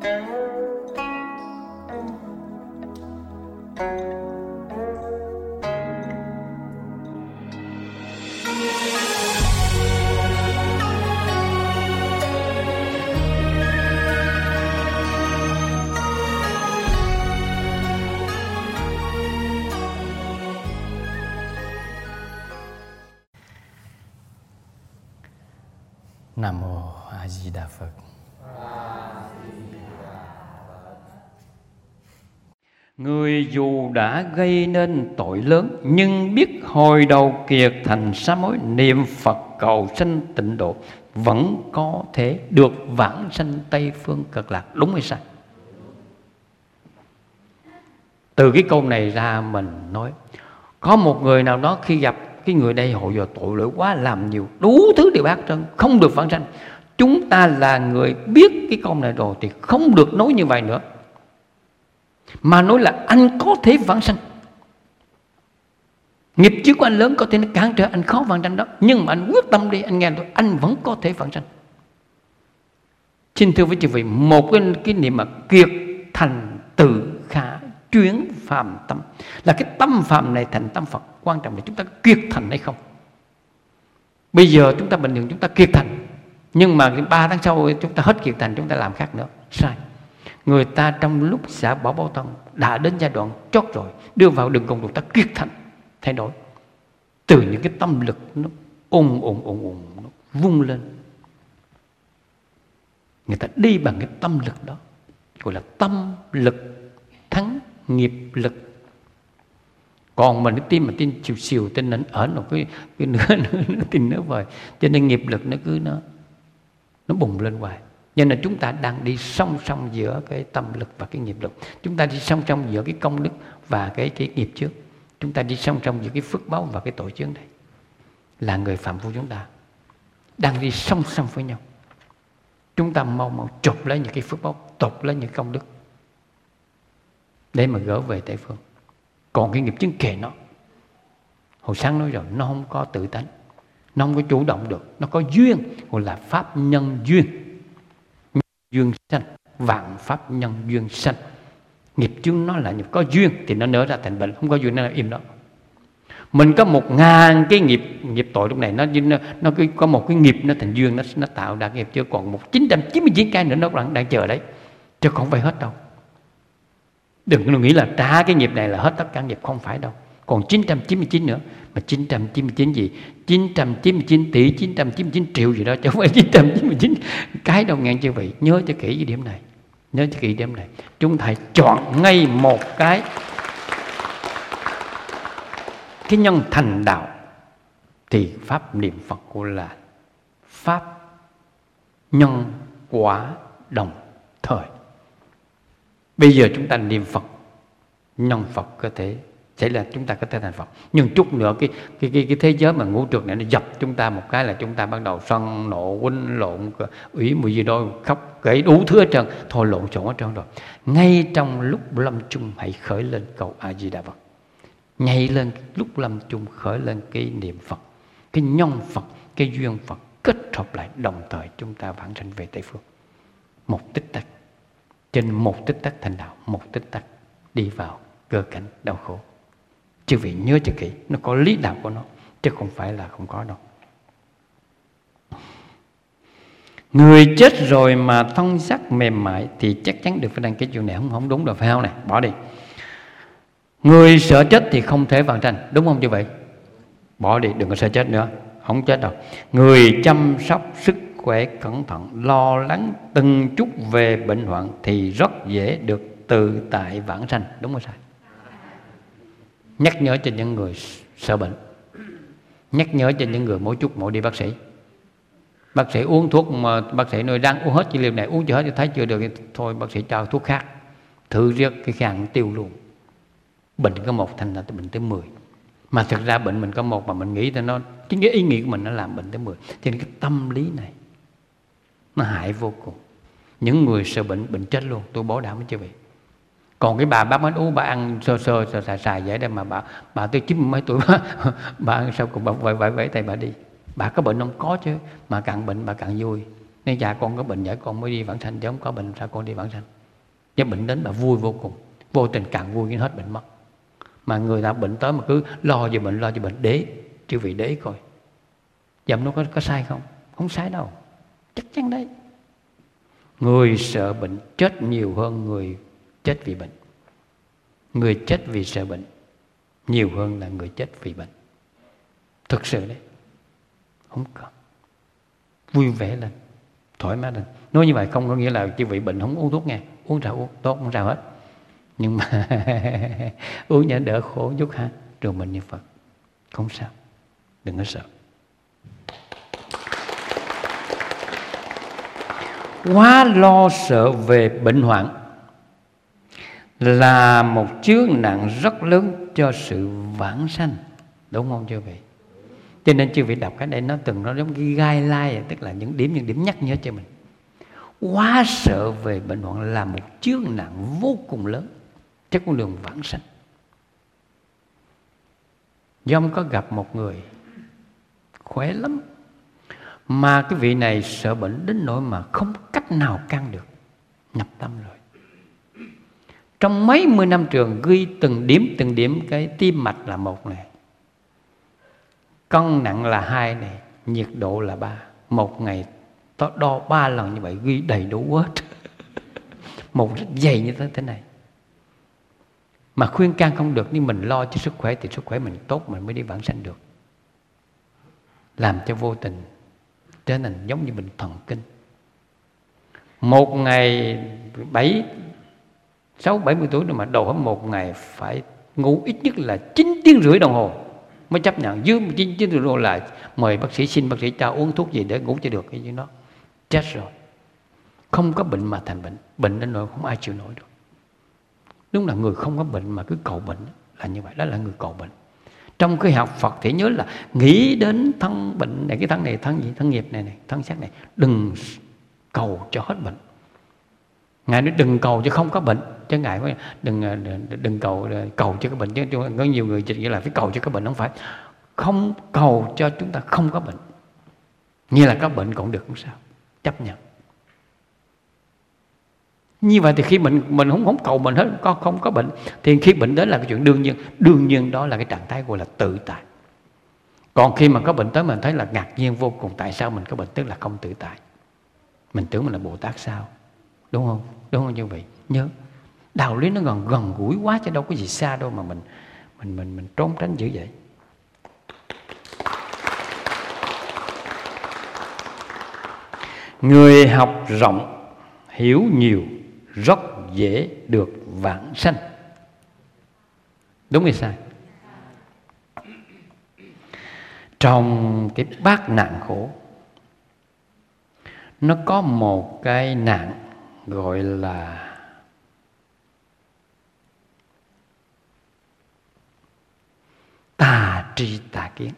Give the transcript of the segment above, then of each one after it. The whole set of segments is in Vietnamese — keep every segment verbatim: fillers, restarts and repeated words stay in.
Nam mô A Di Đà Phật. Người dù đã gây nên tội lớn, nhưng biết hồi đầu kiệt thành sám hối, niệm Phật cầu sanh tịnh độ, vẫn có thể được vãng sanh Tây Phương Cực Lạc. Đúng hay sai? Từ cái câu này ra mình nói, có một người nào đó khi gặp cái người đây hội giờ tội lỗi quá, làm nhiều đủ thứ điều ác trơn, không được vãng sanh. Chúng ta là người biết cái câu này rồi thì không được nói như vậy nữa, mà nói là anh có thể vãng sanh. Nghiệp chướng của anh lớn có thể nó cản trở anh khó vãng sanh đó, nhưng mà anh quyết tâm đi, anh nghe tôi, anh vẫn có thể vãng sanh. Xin thưa với quý vị, một cái, cái niệm mà kiệt thành tự khả chuyến phàm tâm, là cái tâm phàm này thành tâm Phật. Quan trọng là chúng ta kiệt thành hay không. Bây giờ chúng ta bình thường chúng ta kiệt thành, nhưng mà ba tháng sau chúng ta hết kiệt thành, chúng ta làm khác nữa. Sai. Người ta trong lúc xả bỏ báo thân đã đến giai đoạn chót rồi, đưa vào đường cùng chúng ta kiệt thành, thay đổi từ những cái tâm lực nó ùng ùng ùng ùng nó vung lên. Người ta đi bằng cái tâm lực đó, gọi là tâm lực thắng nghiệp lực. Còn mình cái tim mà tin xìu xìu tin nó ở một cái, cái nữa, nữa, nữa tin nữa vời, cho nên nghiệp lực nó cứ nó nó bùng lên hoài. Nên là chúng ta đang đi song song giữa cái tâm lực và cái nghiệp lực. Chúng ta đi song song giữa cái công đức và cái, cái nghiệp chướng. Chúng ta đi song song giữa cái phước báo và cái tội chướng đây. Là người phạm phu chúng ta đang đi song song với nhau. Chúng ta mau mau chộp lấy những cái phước báo, chộp lấy những công đức để mà gỡ về Tây Phương. Còn cái nghiệp chướng kệ nó, hồi sáng nói rồi, nó không có tự tánh, nó không có chủ động được, nó có duyên, gọi là pháp nhân duyên. Duyên sanh, vạn pháp nhân duyên sanh. Nghiệp chướng nó là nghiệp có duyên thì nó nở ra thành bệnh, không có duyên nó là im đó. Mình có một ngàn cái nghiệp nghiệp tội lúc này, nó nó, nó có một cái nghiệp nó thành duyên, nó nó tạo ra nghiệp chướng, còn một chín trăm chín mươi chín cái nữa nó đang, đang chờ đấy, chứ không phải hết đâu. Đừng có nghĩ là trả cái nghiệp này là hết tất cả nghiệp, không phải đâu. Còn chín trăm chín mươi chín nữa. Mà chín trăm chín mươi chín gì? chín trăm chín mươi chín tỷ chín trăm chín mươi chín triệu gì đó, chứ không phải chín trăm chín mươi chín cái đâu ngàn chư vị. Nhớ cho kỹ cái điểm này. Nhớ cho kỹ điểm này. Chúng ta chọn ngay một cái Cái nhân thành đạo thì pháp niệm Phật của là pháp nhân quả đồng thời. Bây giờ chúng ta niệm Phật, nhân Phật có thể sẽ là chúng ta có thể thành Phật. Nhưng chút nữa cái cái cái, cái thế giới mà ngũ trược này nó dập chúng ta một cái là chúng ta bắt đầu sân nộ quýnh lộn, ủy mùi gì đó, khóc kể đủ thứ hết trơn, thôi lộn xộn hết trơn rồi. Ngay trong lúc lâm chung hãy khởi lên cầu A Di Đà Phật. Ngay lên lúc lâm chung khởi lên cái niệm Phật, cái nhân Phật, cái duyên Phật kết hợp lại, đồng thời chúng ta vãng sanh về Tây Phương. Một tích tắc, trên một tích tắc thành đạo, một tích tắc đi vào cơ cảnh đau khổ. Chư vị nhớ cho kỹ, nó có lý đạo của nó, chứ không phải là không có đâu. Người chết rồi mà thân xác mềm mại thì chắc chắn được phải đăng cái chuyện này không không đúng rồi, phải không này? Bỏ đi. Người sợ chết thì không thể vãng sanh, đúng không chư vị? Bỏ đi, đừng có sợ chết nữa, không chết đâu. Người chăm sóc sức khỏe cẩn thận, lo lắng từng chút về bệnh hoạn thì rất dễ được tự tại vãng sanh, đúng không sai? Nhắc nhở cho những người sợ bệnh, nhắc nhở cho những người mỗi chút mỗi đi bác sĩ. Bác sĩ uống thuốc mà bác sĩ nói đang uống hết cái liều này, uống chưa hết thì thấy chưa được thì thôi bác sĩ cho thuốc khác, thử riết cái kháng tiêu luôn. Bệnh có một thành là bệnh tới mười. Mà thực ra bệnh mình có một mà mình nghĩ là nó, chính cái ý nghĩ của mình nó làm bệnh tới mười. Cho nên cái tâm lý này nó hại vô cùng. Những người sợ bệnh, bệnh chết luôn, tôi bảo đảm với quý vị. Còn cái bà bác bánh ú, bà ăn sơ sơ, sơ xài xài vậy đây mà bà bà tới chín mấy tuổi bà, bà ăn sau cùng bà vẫy vẫy vẫy tay bà đi. Bà có bệnh không? Có chứ, mà càng bệnh bà càng vui. Nên dạ con có bệnh, dạ con mới đi vãng sanh, chứ không có bệnh sao con đi vãng sanh. Chứ bệnh đến bà vui vô cùng, vô tình càng vui hết bệnh mất. Mà người ta bệnh tới mà cứ lo về bệnh, lo về bệnh, để chư vị để coi dầm nó có, có sai không? Không sai đâu, chắc chắn đấy. Người sợ bệnh chết nhiều hơn người chết vì bệnh. Người chết vì sợ bệnh nhiều hơn là người chết vì bệnh. Thực sự đấy. Không cần. Vui vẻ lên, thoải mái lên. Nói như vậy không có nghĩa là chư vị bệnh không uống thuốc nghe. Uống sao uống, tốt không sao hết. Nhưng mà uống nhẹ đỡ khổ chút ha. Rồi mình như Phật. Không sao. Đừng có sợ. Quá lo sợ về bệnh hoạn là một chướng nặng rất lớn cho sự vãng sanh. Đúng không chư vị? Cho nên chư vị đọc cái đây nó từng nó giống cái guideline, tức là những điểm những điểm nhắc nhớ cho mình. Quá sợ về bệnh hoạn là một chướng nặng vô cùng lớn cho con đường vãng sanh. Dông có gặp một người khỏe lắm, mà cái vị này sợ bệnh đến nỗi mà không cách nào can được, nhập tâm rồi. Trong mấy mươi năm trường ghi từng điểm từng điểm cái tim mạch là một này, cân nặng là hai này, nhiệt độ là ba. Một ngày đo ba lần như vậy, ghi đầy đủ hết. Một rất dày như thế thế này. Mà khuyên can không được, nhưng mình lo cho sức khỏe thì sức khỏe mình tốt mình mới đi vãng sanh được. Làm cho vô tình trở nên giống như bệnh thần kinh. Một ngày bảy sáu bảy mươi tuổi rồi mà đầu hơn một ngày phải ngủ ít nhất là chín tiếng rưỡi đồng hồ mới chấp nhận. Dưới chín tiếng đồng hồ là mời bác sĩ, xin bác sĩ cho uống thuốc gì để ngủ cho được cái gì đó. Chết rồi. Không có bệnh mà thành bệnh. Bệnh đến nỗi không ai chịu nổi được. Đúng là người không có bệnh mà cứ cầu bệnh là như vậy. Đó là người cầu bệnh. Trong cái học Phật thì nhớ là nghĩ đến thân bệnh này, cái thân này, thân gì, thân nghiệp này, này thân xác này. Đừng cầu cho hết bệnh. Ngài nói đừng cầu cho không có bệnh. Chứ Ngài nói đừng, đừng, đừng cầu cầu cho cái bệnh. Chứ có nhiều người chỉ là phải cầu cho cái bệnh. Không phải. Không cầu cho chúng ta không có bệnh. Như là có bệnh cũng được, không sao. Chấp nhận. Như vậy thì khi mình mình không không cầu mình hết, có không có bệnh, thì khi bệnh đến là cái chuyện đương nhiên. Đương nhiên đó là cái trạng thái gọi là tự tại. Còn khi mà có bệnh tới mình thấy là ngạc nhiên vô cùng. Tại sao mình có bệnh? Tức là không tự tại. Mình tưởng mình là Bồ Tát sao? Đúng không? Đúng không như vậy? Nhớ đạo lý nó gần gần gũi quá, chứ đâu có gì xa đâu mà mình mình mình mình trốn tránh dữ vậy. Người học rộng, hiểu nhiều, rất dễ được vãng sanh. Đúng hay sai? Trong cái bát nạn khổ, nó có một cái nạn gọi là tà tri tà kiến.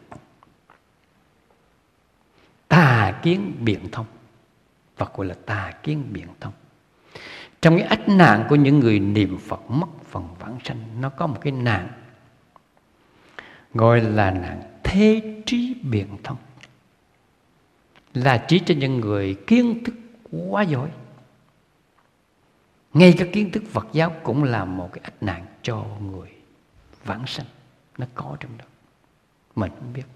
Tà kiến biện thông. Phật gọi là tà kiến biện thông. Trong cái ách nạn của những người niệm Phật mất phần vãng sanh, nó có một cái nạn gọi là nạn thế trí biện thông. Là chỉ cho những người kiến thức quá giỏi. Ngay cái kiến thức Phật giáo cũng là một cái ách nạn cho người vãng sanh. Nó có trong đó, mình không biết.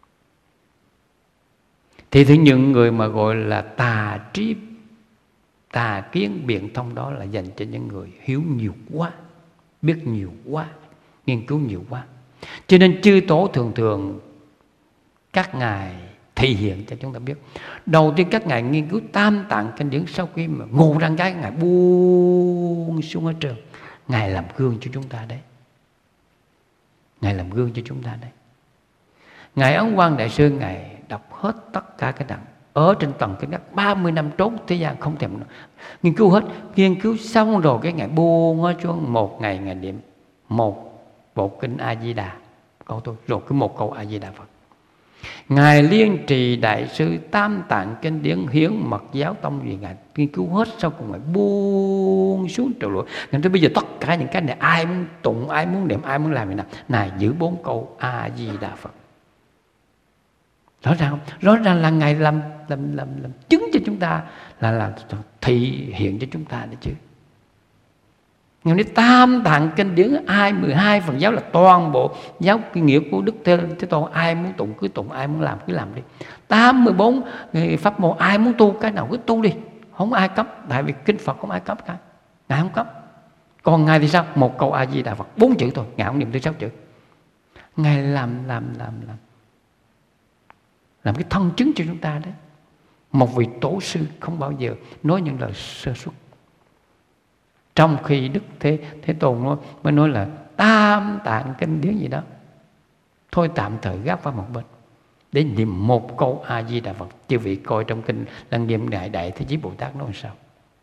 Thì thứ những người mà gọi là tà trí, tà kiến biện thông đó là dành cho những người hiểu nhiều quá, biết nhiều quá, nghiên cứu nhiều quá. Cho nên chư tổ thường thường các ngài thể hiện cho chúng ta biết. Đầu tiên các ngài nghiên cứu tam tạng kinh điển, sau khi mà ngủ răng cái ngài buông xuống hết trơn. Ngài làm gương cho chúng ta đấy. Ngài làm gương cho chúng ta đấy. Ngài Ấn Quang Đại Sư ngài đọc hết tất cả cái đặng ở trên tầng kinh các ba mươi năm trốn thế gian không thèm nghiên cứu hết. Nghiên cứu xong rồi cái ngài buông hết xuống. Một ngày ngài niệm một bộ kinh A Di Đà câu tôi, rồi cứ một câu A Di Đà Phật. Ngài Liên Trì Đại Sư tam tạng kinh điển hiến mật giáo tông gì ngài nghiên cứu hết, sau cùng ngài buông xuống trời lụa. Ngài nói bây giờ tất cả những cái này ai muốn tụng, ai muốn niệm, ai muốn làm gì nào, này giữ bốn câu A Di Đà Phật. Rõ ràng không? Rõ ràng là Ngài làm, làm, làm, làm chứng cho chúng ta, là, là thị hiện cho chúng ta đấy chứ. Ngài nói tam tạng kinh điển ai mười hai phần giáo là toàn bộ giáo nghĩa của Đức Thế, Thế Tôn. Ai muốn tụng cứ tụng, ai muốn làm cứ làm đi. Tám mươi bốn pháp môn, ai muốn tu cái nào cứ tu đi, không ai cấm. Tại vì kinh Phật không ai cấm cả, Ngài không cấm. Còn Ngài thì sao? Một câu A Di Đà Phật, bốn chữ thôi, Ngài không niệm tới sáu chữ. Ngài làm làm làm làm làm cái thân chứng cho chúng ta đấy. Một vị tổ sư không bao giờ nói những lời sơ suất. Trong khi Đức Thế Thế Tôn nói, mới nói là tam tạng kinh điển gì đó, thôi tạm thời gác vào một bên để niệm một câu A Di Đà Phật. Chư vị coi trong kinh Lăng Nghiêm Đại Đại Thế Chí Bồ Tát nói sao?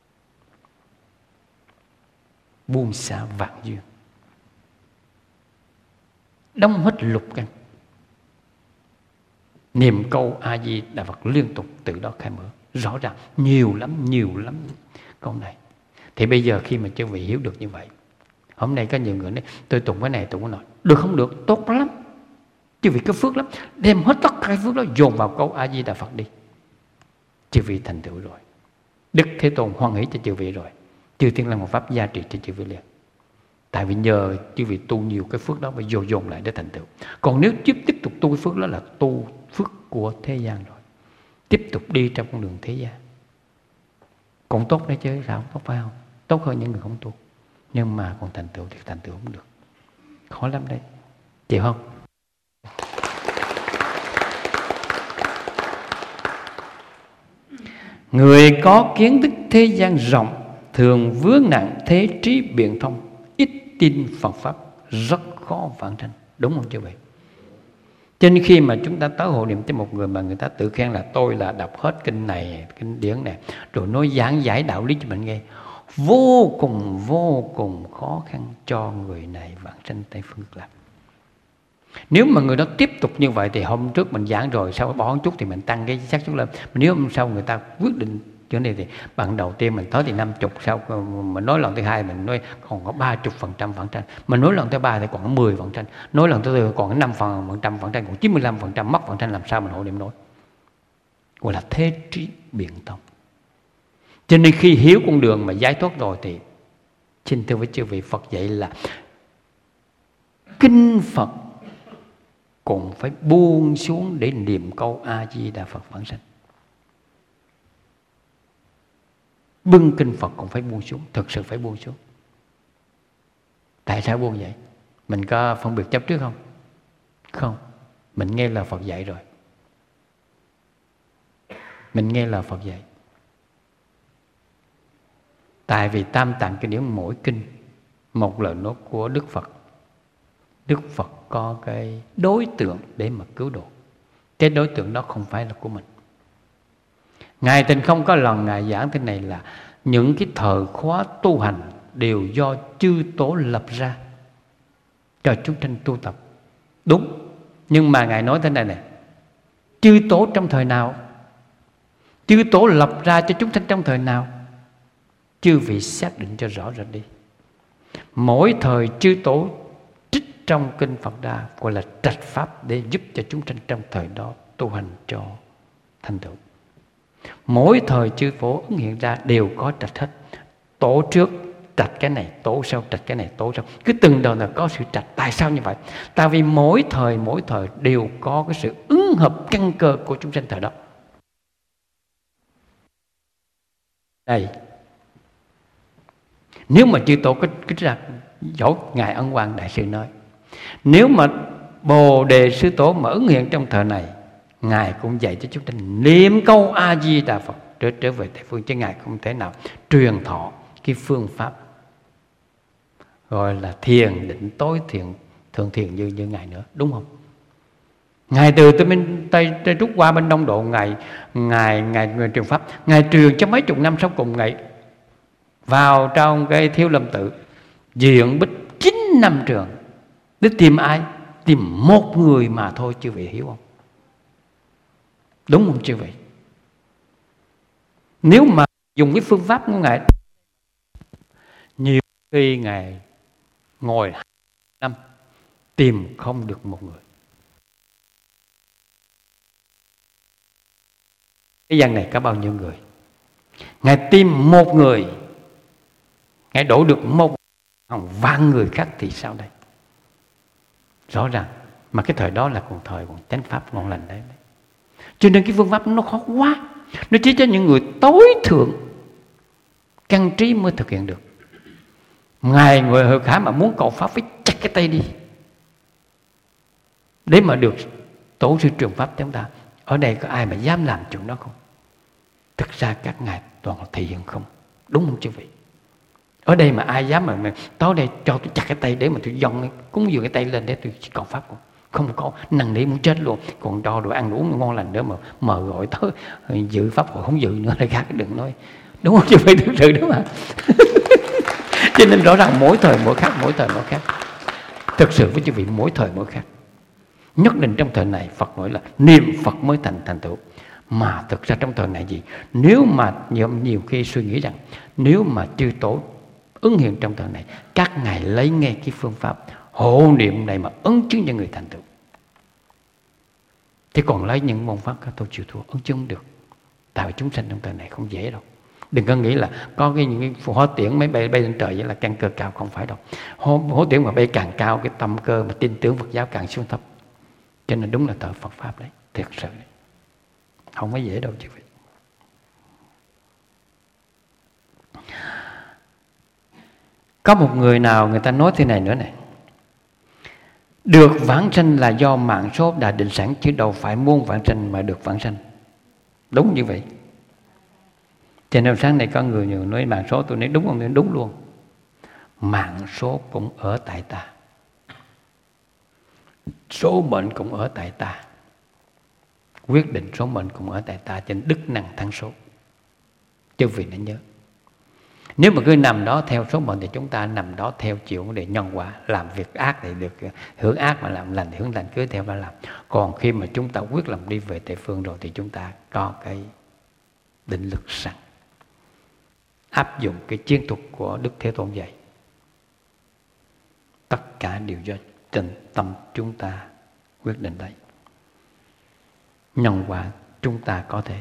Buông xả vạn duyên, đóng hết lục căn, niệm câu A Di Đà Phật liên tục, từ đó khai mở. Rõ ràng nhiều lắm, nhiều lắm câu này. Thì bây giờ khi mà chư vị hiểu được như vậy, hôm nay có nhiều người nói tôi tụng cái này tụng cái nọ, được không được? Tốt lắm, chư vị có phước lắm, đem hết tất cả phước đó dồn vào câu A Di Đà Phật đi. Chư vị thành tựu rồi, Đức Thế Tôn hoan hỷ cho chư vị rồi, chư Thiên Lăng Hộ Pháp gia trì cho chư vị liền. Tại vì nhờ chư vị tu nhiều cái phước đó mới dồn dồn lại để thành tựu. Còn nếu tiếp tiếp tục tu cái phước đó là tu phước của thế gian rồi, tiếp tục đi trong con đường thế gian. Cũng tốt đấy chứ, sao không tốt, phải không? Tốt hơn những người không tu. Nhưng mà còn thành tựu thì thành tựu không được, khó lắm đấy, chịu không? Người có kiến thức thế gian rộng, thường vướng nặng thế trí biện thông, ít tin Phật Pháp, rất khó vãng sanh. Đúng không chứ vậy? Cho nên khi mà chúng ta tới hộ niệm tới một người mà người ta tự khen là tôi là đọc hết kinh này, kinh điển này, rồi nói giảng giải đạo lý cho mình nghe, vô cùng vô cùng khó khăn cho người này vãng sanh Tây Phương Cực Lạc. Nếu mà người đó tiếp tục như vậy thì hôm trước mình giảng rồi, sau bỏ một chút thì mình tăng cái xác suất lên. Nếu hôm sau người ta quyết định chỗ này thì bằng đầu tiên mình tới thì năm chục, sau mình nói lần thứ hai mình nói còn có ba chục phần trăm vãng sanh, mình nói lần thứ ba thì còn có mười phần trăm, nói lần thứ tư còn có năm phần trăm vãng sanh, còn chín mươi lăm phần trăm mất vãng sanh, làm sao mình hộ niệm nói? Gọi là thế trí biện thông. Cho nên khi hiểu con đường mà giải thoát rồi thì xin thưa với chư vị, Phật dạy là kinh Phật cũng phải buông xuống để niệm câu A Di Đà Phật vãng sanh. Bưng kinh Phật cũng phải buông xuống, thực sự phải buông xuống. Tại sao buông vậy? Mình có phân biệt chấp trước không? Không. Mình nghe lời Phật dạy rồi. Mình nghe lời Phật dạy. Tại vì tam tạng kinh điển mỗi kinh một lời nói của Đức Phật. Đức Phật có cái đối tượng để mà cứu độ. Cái đối tượng đó không phải là của mình. Ngài Tình không có lần Ngài giảng thế này là những cái thời khóa tu hành đều do chư tổ lập ra cho chúng sanh tu tập. Đúng. Nhưng mà Ngài nói thế này này, chư tổ trong thời nào? Chư tổ lập ra cho chúng sanh trong thời nào? Chư vị xác định cho rõ rệt đi. Mỗi thời chư tổ trích trong kinh Phật ra, gọi là trạch pháp để giúp cho chúng sanh trong thời đó tu hành cho thành tựu. Mỗi thời chư phổ ứng hiện ra đều có trạch hết. Tổ trước trạch cái này, tổ sau trạch cái này, tổ sau. Cứ từng đời là có sự trạch. Tại sao như vậy? Tại vì mỗi thời mỗi thời đều có cái sự ứng hợp căn cơ của chúng sanh thời đó. Đây, nếu mà chư tổ có cái trạch, dẫu Ngài Ấn Quang Đại Sư nói, nếu mà Bồ Đề Sư Tổ mà ứng hiện trong thời này, Ngài cũng dạy cho chúng ta niệm câu A Di Đà Phật trở trở về Tây Phương, chứ Ngài không thể nào truyền thọ cái phương pháp gọi là thiền định tối thiền thường thiền như như Ngài nữa, đúng không? Ngài từ từ bên Tây, Tây Trúc qua bên Đông Độ, Ngài Ngài Ngài, Ngài truyền pháp, Ngài truyền cho mấy chục năm sau cùng Ngài vào trong cái Thiếu Lâm Tự diện bích chín năm trường để tìm ai? Tìm một người mà thôi, chư vị hiểu không? Đúng không chư vị? Nếu mà dùng cái phương pháp của Ngài, nhiều khi Ngài ngồi hai năm tìm không được một người. Thế gian này có bao nhiêu người? Ngài tìm một người, Ngài đổ được một hàng vạn người khác thì sao đây? Rõ ràng. Mà cái thời đó là còn thời còn chánh pháp ngon lành đấy. Cho nên cái phương pháp nó khó quá. Nó chỉ cho những người tối thượng căn trí mới thực hiện được. Ngài người Hội Khả mà muốn cầu pháp phải chặt cái tay đi để mà được tổ sư truyền pháp chúng ta. Ở đây có ai mà dám làm chuyện đó không? Thực ra các ngài toàn là thể hiện không. Đúng không chứ vị? Ở đây mà ai dám mà, mà tối đây cho tôi chặt cái tay để mà tôi dòng cúng dường cái tay lên để tôi cầu pháp không? Không có, năn nỉ muốn chết luôn. Còn cho đồ ăn uống ngon lành nữa mà mời gọi tới dự pháp hội không dự nữa là khác, đừng nói. Đúng không chứ phải, thực sự đúng mà. Cho nên rõ ràng mỗi thời mỗi khác, mỗi thời mỗi khác. Thực sự với quý vị mỗi thời mỗi khác. Nhất định trong thời này Phật nói là niệm Phật mới thành thành tựu. Mà thực ra trong thời này gì? Nếu mà nhiều, nhiều khi suy nghĩ rằng nếu mà chư tổ ứng hiện trong thời này, các ngài lấy ngay cái phương pháp hộ niệm này mà ấn chứng cho người thành tựu. Thế còn lấy những môn pháp các tôi chịu thua, ấn chứng được. Tại vì chúng sanh trong thời này không dễ đâu. Đừng có nghĩ là có cái những cái hố tiễn mấy bay bay lên trời vậy là căn cơ cao, không phải đâu. Hố, hố tiễn mà bay càng cao, cái tâm cơ mà tin tưởng Phật giáo càng xuống thấp. Cho nên đúng là thờ Phật pháp đấy, thiệt sự đấy. Không có dễ đâu chứ vậy. Có một người nào người ta nói thế này nữa này: được vãng sanh là do mạng số đã định sẵn, chứ đâu phải muốn vãng sanh mà được vãng sanh. Đúng như vậy. Cho nên sáng nay có người nhiều nói mạng số, tôi nói đúng không? Đúng luôn. Mạng số cũng ở tại ta, số mệnh cũng ở tại ta, quyết định số mệnh cũng ở tại ta. Cho nên đức năng thắng số. Chứ vì nên nhớ, nếu mà cứ nằm đó theo số mệnh thì chúng ta nằm đó theo chịu vấn đề nhân quả. Làm việc ác thì được hưởng ác, mà làm lành thì hưởng lành, cứ theo đó làm. Còn khi mà chúng ta quyết lòng đi về Tây Phương rồi thì chúng ta có cái định lực sẵn, áp dụng cái chiến thuật của Đức Thế Tôn dạy. Tất cả đều do trình tâm chúng ta quyết định đấy. Nhân quả chúng ta có thể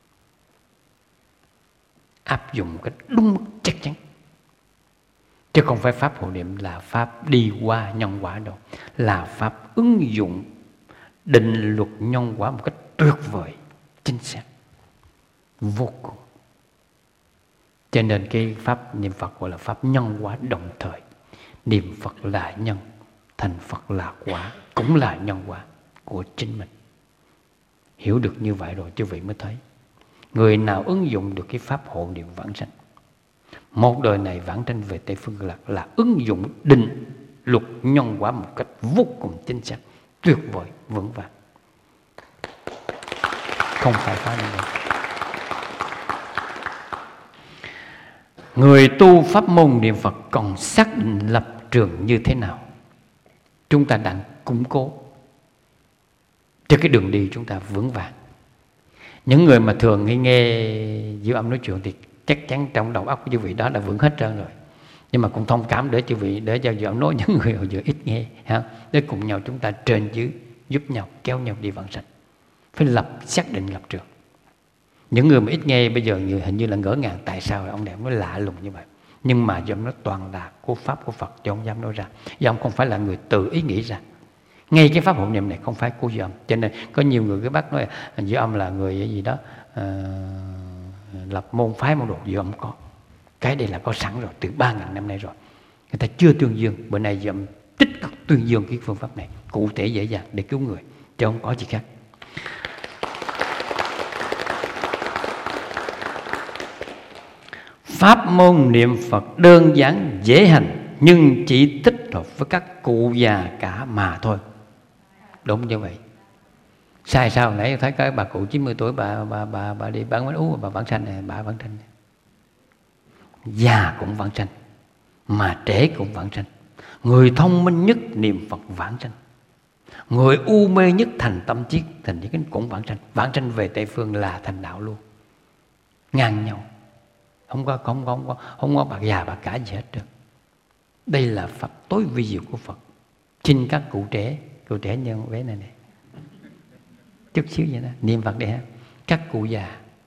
áp dụng cái đúng mức chắc chắn, chứ không phải pháp hộ niệm là pháp đi qua nhân quả đâu, là pháp ứng dụng định luật nhân quả một cách tuyệt vời, chính xác, vô cùng. Cho nên cái pháp niệm Phật gọi là pháp nhân quả đồng thời. Niệm Phật là nhân, thành Phật là quả, cũng là nhân quả của chính mình. Hiểu được như vậy rồi chứ vậy mới thấy người nào ứng dụng được cái pháp hộ niệm vãng sanh, một đời này vãng sanh về Tây Phương Cực Lạc là ứng dụng định luật nhân quả một cách vô cùng chính xác, tuyệt vời, vững vàng, không phải phá nữa. Người tu pháp môn niệm Phật còn xác định lập trường như thế nào? Chúng ta đang củng cố cho cái đường đi chúng ta vững vàng. Những người mà thường hay nghe Diệu Âm nói chuyện thì chắc chắn trong đầu óc của chư vị đó đã vững hết trơn rồi. Nhưng mà cũng thông cảm để chư vị, để cho Diệu Âm nói những người hồi giờ ít nghe, ha, để cùng nhau chúng ta trên dưới giúp nhau, kéo nhau đi vãng sanh. Phải lập xác định lập trường. Những người mà ít nghe bây giờ hình như là ngỡ ngàng tại sao ông này nói lạ lùng như vậy. Nhưng mà Diệu Âm nói toàn là của pháp của Phật, chứ không dám nói ra. Diệu Âm không phải là người tự ý nghĩ ra. Ngay cái pháp hộ niệm này không phải của Diệu Âm. Cho nên có nhiều người cứ bắt nói Diệu Âm là người gì đó uh, lập môn phái môn đồ. Diệu Âm có. Cái đây là có sẵn rồi, từ ba ngàn năm nay rồi. Người ta chưa tuyên dương. Bữa nay Diệu Âm tích cực tuyên dương cái phương pháp này, cụ thể dễ dàng để cứu người, chứ không có gì khác. Pháp môn niệm Phật đơn giản dễ hành, nhưng chỉ thích hợp với các cụ già cả mà thôi. Đúng như vậy. Sai sao? Nãy thấy cái bà cụ chín mươi tuổi bà bà bà bà đi bán bánh ú, bà vãng sanh này, bà vãng sanh. Già cũng vãng sanh, mà trẻ cũng vãng sanh. Người thông minh nhất niệm Phật vãng sanh, người u mê nhất thành tâm chiết thành những cái cũng vãng sanh. Vãng sanh về Tây Phương là thành đạo luôn, ngang nhau. Không có không có không có không có bà già bà cả gì hết trơn. Đây là pháp tối vi diệu của Phật. Xin các cụ trẻ, cụ trẻ nhân bé này này, chút xíu vậy đó, niệm Phật đi ha. Các cụ già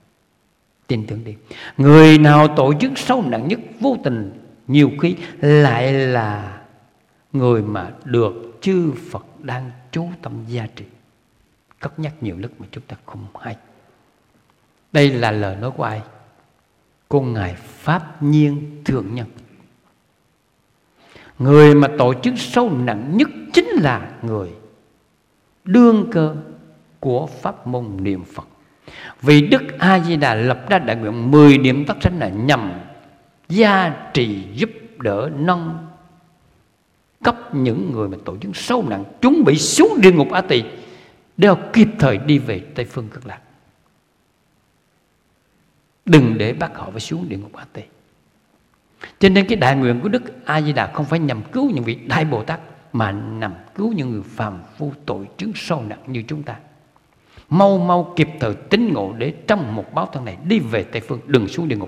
Tin tưởng đi. Người nào tội chứng sâu nặng nhất, vô tình nhiều khi lại là người mà được chư Phật đang chú tâm gia trì, cất nhắc nhiều lúc mà chúng ta không hay. Đây là lời nói của ai? Của Ngài Pháp Nhiên Thượng Nhân. Người mà tội chứng sâu nặng nhất chính là người đương cơ của pháp môn niệm Phật. Vì Đức A Di Đà lập ra đại nguyện mười điểm tất sanh là nhằm gia trì, giúp đỡ, nâng cấp những người mà tội chứng sâu nặng, chúng bị xuống địa ngục A Tỳ để họ kịp thời đi về Tây Phương Cực Lạc. Đừng để bắt họ phải xuống địa ngục A Tỳ. Cho nên cái đại nguyện của Đức A Di Đà không phải nhằm cứu những vị đại Bồ Tát, mà nhằm cứu những người phàm phu tội chứng sâu nặng như chúng ta. Mau mau kịp thời tín ngộ để trong một báo thân này đi về Tây Phương, đừng xuống địa ngục.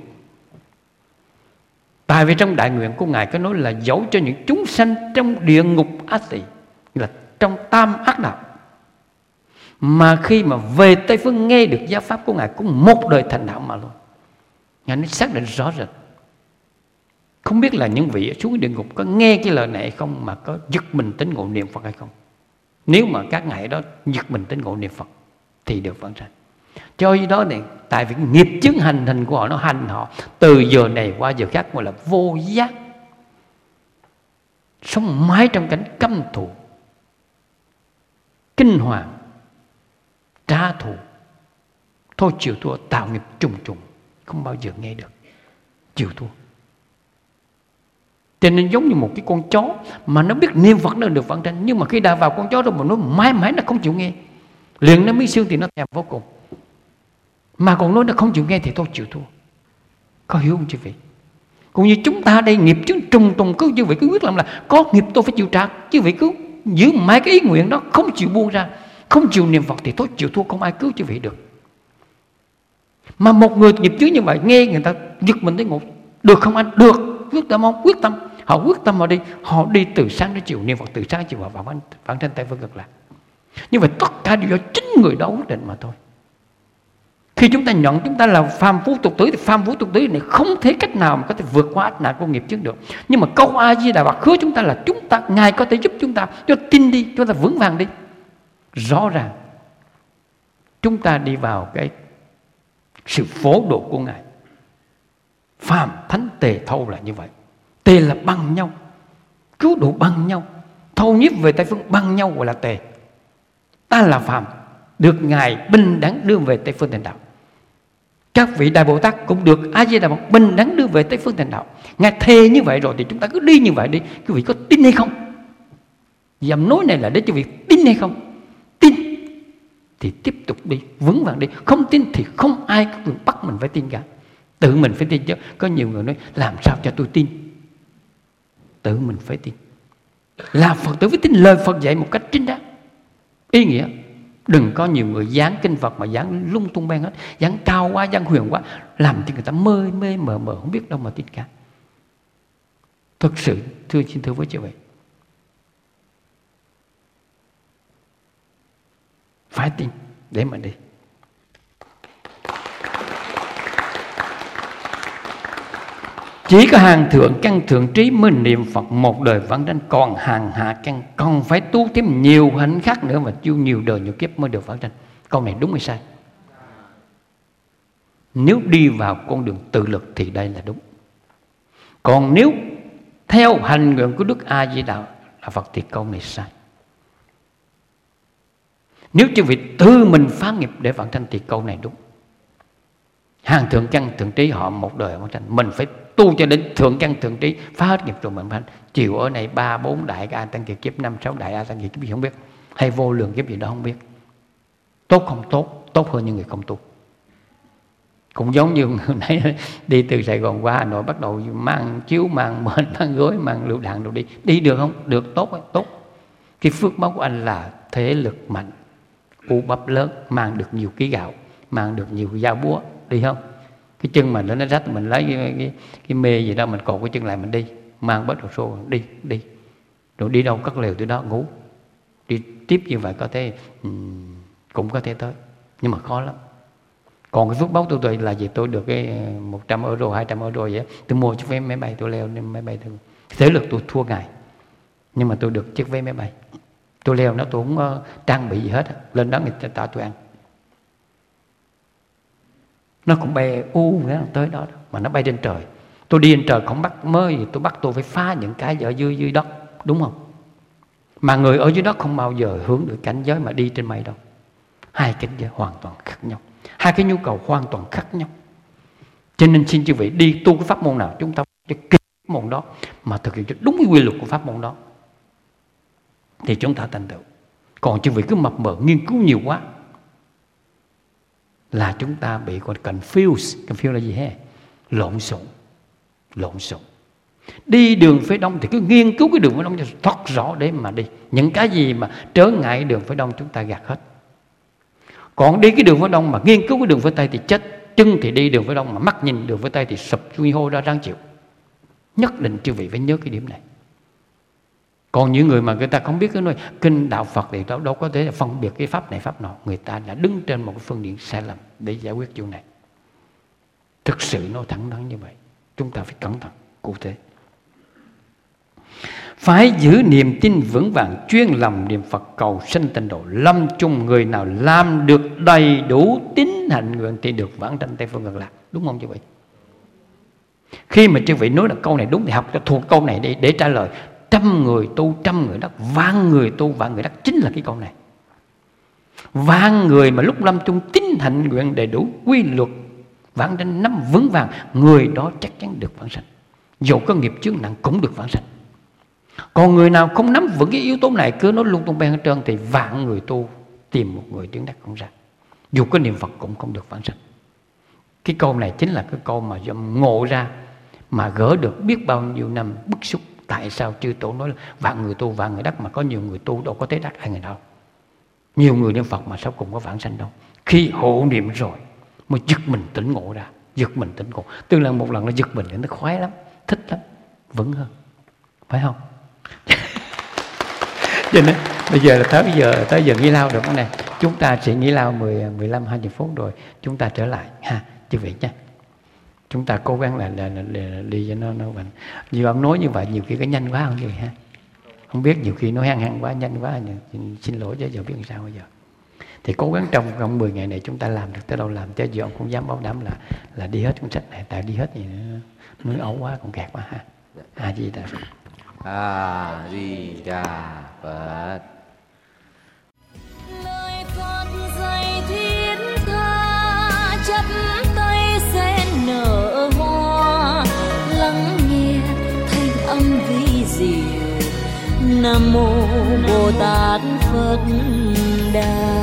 Tại vì trong đại nguyện của Ngài có nói là dẫu cho những chúng sanh trong địa ngục A Tỳ, là trong tam ác đạo, mà khi mà về Tây Phương nghe được giáo pháp của Ngài cũng một đời thành đạo mà luôn. Ngài nói xác định rõ rệt. Không biết là những vị xuống địa ngục có nghe cái lời này hay không, mà có giật mình tín ngộ niệm Phật hay không. Nếu mà các ngài đó giật mình tín ngộ niệm Phật thì được vãng sanh. Cho đó này, tại vì nghiệp chứng hành hình của họ nó hành họ từ giờ này qua giờ khác, gọi là vô giác, sống mãi trong cảnh căm thù, kinh hoàng, trả thù, thôi chịu thua, tạo nghiệp trùng trùng, không bao giờ nghe được, chịu thua. Cho nên giống như một cái con chó mà nó biết niệm Phật nó được vãng sanh, nhưng mà khi đã vào con chó rồi mà nó mãi mãi nó không chịu nghe, liền nó miếng xương thì nó thèm vô cùng. Mà còn nói nó không chịu nghe thì thôi chịu thua. Có hiểu không chư vị? Cũng như chúng ta đây nghiệp chứng trùng trùng, cứ chư vị cứ quyết làm là có nghiệp tôi phải chịu trả. Chư vị cứ giữ mãi cái ý nguyện đó, không chịu buông ra, không chịu niệm Phật thì thôi chịu thua, không ai cứu chư vị được. Mà một người nghiệp chứng như vậy, nghe người ta giật mình tới ngộ, được không anh? Được, quyết tâm không? Quyết tâm. Họ quyết tâm họ đi, họ đi từ sáng đến chiều niệm Phật, từ sáng đến chiều vào vãng vãng sanh Tây Phương Cực Lạc. Nhưng mà tất cả đều do chính người đó quyết định mà thôi. Khi chúng ta nhận chúng ta là phàm phu tục tử thì phàm phu tục tử này không thể cách nào mà có thể vượt qua ách nạn của nghiệp chứng được. Nhưng mà câu A Di Đà Phật hứa chúng ta là chúng ta, Ngài có thể giúp chúng ta, cho tin đi, chúng ta vững vàng đi. Rõ ràng chúng ta đi vào cái sự phổ độ của Ngài. Phàm thánh tề thâu là như vậy. Tề là bằng nhau, cứu độ bằng nhau, thâu nhiếp về Tây Phương bằng nhau, gọi là tề. Ta là phàm, được Ngài bình đẳng đưa về Tây Phương thành đạo. Các vị Đại Bồ Tát cũng được A Di Đà Phật bình đẳng đưa về Tây Phương thành đạo. Ngài thề như vậy rồi thì chúng ta cứ đi như vậy đi. Quý vị có tin hay không? Dầm nói này là để cho quý vị tin hay không? Tin thì tiếp tục đi, vững vàng đi. Không tin thì không ai có quyền bắt mình phải tin cả. Tự mình phải tin chứ. Có nhiều người nói làm sao cho tôi tin? Tự mình phải tin. Là Phật tử phải tin lời Phật dạy một cách chính đáng, ý nghĩa. Đừng có nhiều người giảng kinh Phật mà giảng lung tung beng hết, giảng cao quá, giảng huyền quá, làm cho người ta mơ mê mờ mờ không biết đâu mà tin cả. Thực sự thưa xin thưa với chị vậy, phải tin để mà đi. Chỉ có hàng thượng căn thượng trí mới niệm Phật một đời vãng sanh, còn hàng hạ căn còn phải tu thêm nhiều hạnh khác nữa và tu nhiều đời nhiều kiếp mới được vãng sanh. Câu này đúng hay sai? Nếu đi vào con đường tự lực thì đây là đúng. Còn nếu theo hành nguyện của Đức A Di Đà Phật thì câu này sai. Nếu chư vị tự mình phá nghiệp để vãng sanh thì câu này đúng. Hàng thượng căn thượng trí họ một đời vãng sanh, mình phải tu cho đến thượng căn thượng trí, phá hết nghiệp rồi mình phá. Chiều ở này ba bốn đại A Tăng Kỳ kiếp, năm sáu đại A Tăng Kỳ kiếp gì không biết, hay vô lượng kiếp gì đó không biết. Tốt không tốt, tốt hơn những người không tu. Cũng giống như người nãy đi từ Sài Gòn qua Hà Nội, bắt đầu mang chiếu, mang mền, mang gối, mang lựu đạn đồ đi. Đi được không? Được, tốt ấy, tốt. Cái phước báo của anh là thể lực mạnh, u bắp lớn, mang được nhiều ký gạo, mang được nhiều dao búa, đi không? Cái chân mình nó rách, mình lấy cái, cái, cái mê gì đó mình cột cái chân lại mình đi, mang bớt đồ xô, đi, đi. Rồi đi đâu cất lều tới đó ngủ. Đi tiếp như vậy có thể um, cũng có thể tới, nhưng mà khó lắm. Còn cái phước báo tôi, tôi là gì? Tôi được cái một trăm euro, hai trăm euro vậy, tôi mua chiếc vé máy bay, tôi leo lên máy bay. Tôi, thế lực tôi thua Ngài, nhưng mà tôi được chiếc vé máy bay. Tôi leo nó, tôi không uh, trang bị gì hết. Lên đó người ta tạo tôi ăn. Nó cũng bay u uh, tới đó, mà nó bay trên trời. Tôi đi trên trời không bắt mới, tôi bắt tôi phải phá những cái ở dưới dưới đất, đúng không? Mà người ở dưới đất không bao giờ hướng được cảnh giới mà đi trên mây đâu. Hai cảnh giới hoàn toàn khác nhau, hai cái nhu cầu hoàn toàn khác nhau. Cho nên xin chư vị đi tu cái pháp môn nào, chúng ta phải kịp pháp môn đó mà thực hiện cho đúng cái quy luật của pháp môn đó, thì chúng ta thành tựu. Còn chư vị cứ mập mờ nghiên cứu nhiều quá là chúng ta bị còn confuse. Confuse là gì hết? Lộn xộn. Lộn xộn. Đi đường phía đông thì cứ nghiên cứu cái đường phía đông cho thoát rõ để mà đi. Những cái gì mà trở ngại đường phía đông chúng ta gạt hết. Còn đi cái đường phía đông mà nghiên cứu cái đường phía tây thì chết. Chân thì đi đường phía đông mà mắt nhìn đường phía tây thì sụp suy hô ra ráng chịu. Nhất định chư vị phải nhớ cái điểm này. Còn những người mà người ta không biết cái nói kinh đạo Phật thì đâu, đâu có thể phân biệt cái pháp này pháp nọ. Người ta đã đứng trên một cái phương diện sai lầm để giải quyết chuyện này. Thực sự nó thẳng thắn như vậy. Chúng ta phải cẩn thận, cụ thể. Phải giữ niềm tin vững vàng, chuyên làm niệm Phật cầu sanh tịnh độ. Lâm chung người nào làm được đầy đủ tín hạnh nguyện thì được vãng sanh Tây Phương Cực Lạc. Đúng không chư vị? Khi mà chư vị nói là câu này đúng thì học cho thuộc câu này để, để trả lời. Trăm người tu trăm người đắc, vạn người tu vạn người đắc, chính là cái câu này. Vạn người mà lúc lâm chung tín hạnh nguyện đầy đủ quy luật vãng sanh nắm vững vàng, người đó chắc chắn được vãng sanh. Dù có nghiệp chướng nặng cũng được vãng sanh. Còn người nào không nắm vững cái yếu tố này, cứ nói lung tung beng hết trơn, thì vạn người tu tìm một người tiến đắc không ra. Dù có niệm Phật cũng không được vãng sanh. Cái câu này chính là cái câu mà ngộ ra, mà gỡ được biết bao nhiêu năm bức xúc. Tại sao chư tổ nói là vạn người tu vạn người đắc, mà có nhiều người tu đâu có thể đắc ai người đâu. Nhiều người niệm Phật mà sao cùng có vãng sanh đâu. Khi hộ niệm rồi mới giật mình tỉnh ngộ ra. Giật mình tỉnh ngộ. Tức là một lần nó giật mình thì nó khoái lắm, thích lắm, vững hơn. Phải không? Cho nên bây giờ là tới giờ tới giờ nghỉ lao được cái này. Chúng ta sẽ nghỉ lao mười, mười lăm, hai mươi phút rồi chúng ta trở lại ha, chư vị nhé. Chúng ta cố gắng là, là, là, là đi cho nó nó bằng. Nhiều ông nói như vậy nhiều khi có nhanh quá không vậy ha? Không biết nhiều khi nói hăng hăng quá, nhanh quá, xin, xin lỗi chứ giờ biết làm sao bây giờ. Thì cố gắng trong trong mười ngày này chúng ta làm được tới đâu làm, chứ giờ ông cũng dám bảo đảm là là đi hết cuốn sách này, tại đi hết thì nó mới ấu quá, còn kẹt quá ha. A Di Đà Phật. A Di Đà Phật. Lời Phật dạy thiết tha, chắp tay sen nở hoa, lắng nghe thanh âm vi diệu. Nam mô Bồ Tát Phật Đà.